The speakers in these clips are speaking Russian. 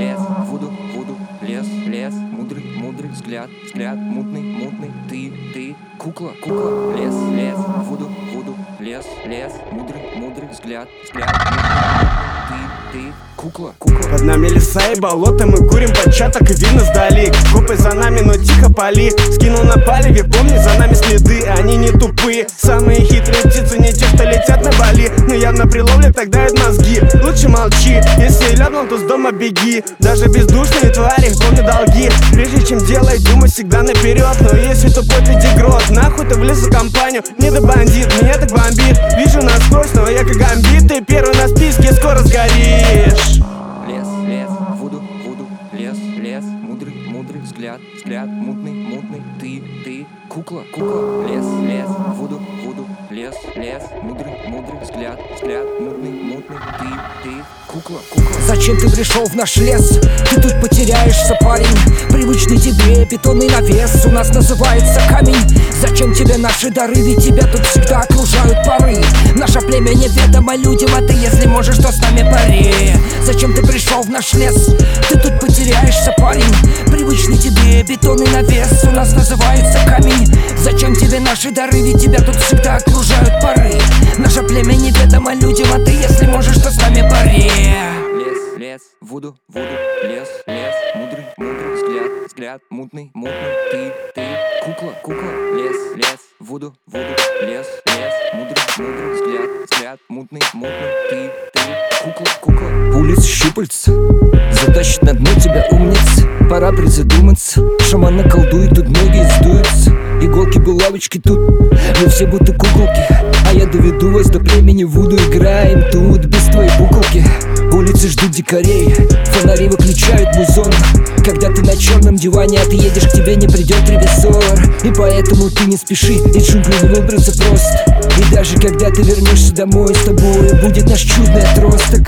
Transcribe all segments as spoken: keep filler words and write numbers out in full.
лес, воду, воду, лес, лес, мудрый, мудрый взгляд, взгляд, мутный, мутный, ты, ты, кукла, кукла, лес, лес, воду, воду, лес, лес, мудрый, мудрый взгляд, взгляд, мутный, ты, ты, кукла, кукла. Под нами леса и болота, мы курим початок и видно сдали. Копы за нами, но тихо пали. Скинул на палеве, помни, за нами следы, они не тупые. Самые хитрые птицы не те, что летят на Бали, но явно при ловле так дают мозги. Лучше молчи, если ляпнул, то с дома беги. Даже бездушные твари, помни долги. Прежде чем делать, думай всегда наперед. Но если тупой ты дегрот, нахуй ты влез в компанию. Не до бандит, меня так бомбит. Вижу насквозь, но я как гамбит. Ты первый на списке, скоро сгоришь. Лес, лес, воду, воду, лес, лес, мудрый, мудрый взгляд, взгляд, мутный, мутный, ты, ты, кукла, кукла, лес, лес, воду, воду, лес, лес, мудрый, мудрый взгляд, взгляд, мутный, мутный, ты, ты, кукла, кукла. Зачем ты пришел в наш лес? Ты тут потеряешься, парень. Привычный тебе бетонный навес у нас называется камень. Зачем тебе наши дары? Ведь тебя тут всегда окружают пары. Наше племя неведомо людям, а ты, если можешь, то с нами пари. Зачем ты пришел в наш лес? Ты тут потеряешься, парень. Привычный тебе бетонный навес у нас называется камень. Зачем тебе наши дары? Ведь тебя тут всегда окружают пары. Наше племя неведомо людям, а ты, если можешь, то с нами пари. Лес, лес, воду, воду, лес, лес, мудрый, мудрый взгляд, взгляд, мутный, мутный, ты, ты, кукла, кукла, лес, лес, воду, воду, лес, лес, мудрый, мудрый взгляд, взгляд, мутный, мутный, ты, ты, кукла, кукла. Улиц щупальца затащит на дно тебя, умница. Пора призадуматься. Шаманы колдуют, тут многие сдуются. Иголки, булавочки тут, мы все будто куколки. А я доведу вас до племени Вуду. Играем тут без твоей буколки. Улицы ждут дикарей, фонари выключают музон. Когда ты на черном диване, а ты едешь, к тебе не придет ревизор. И поэтому ты не спеши, из джунглей не выбраться просто. И даже когда ты вернешься домой, с тобой будет наш чудный отросток.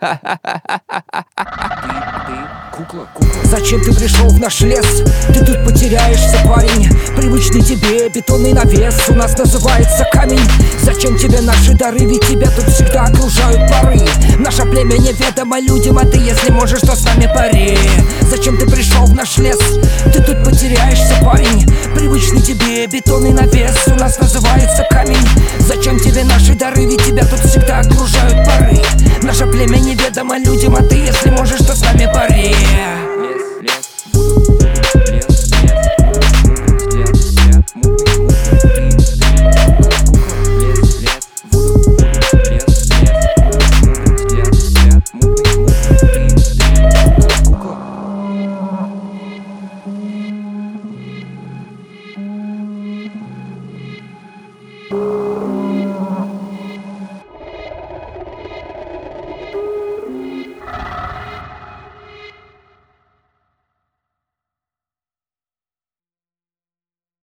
Кукла, кукла. Зачем ты пришел в наш лес? Ты тут потеряешься, парень. Привычный тебе бетонный навес у нас называется камень. Зачем тебе наши дары? Ведь тебя тут всегда окружают пары. Наше племя неведомо людям, а ты, если можешь, то с нами пари. Зачем ты пришел в наш лес? Ты тут потеряешься, парень. Привычный тебе бетонный навес у нас называется камень. Зачем тебе наши дары? Ведь тебя тут всегда окружают пары. Наше племя неведомо людям, а ты, если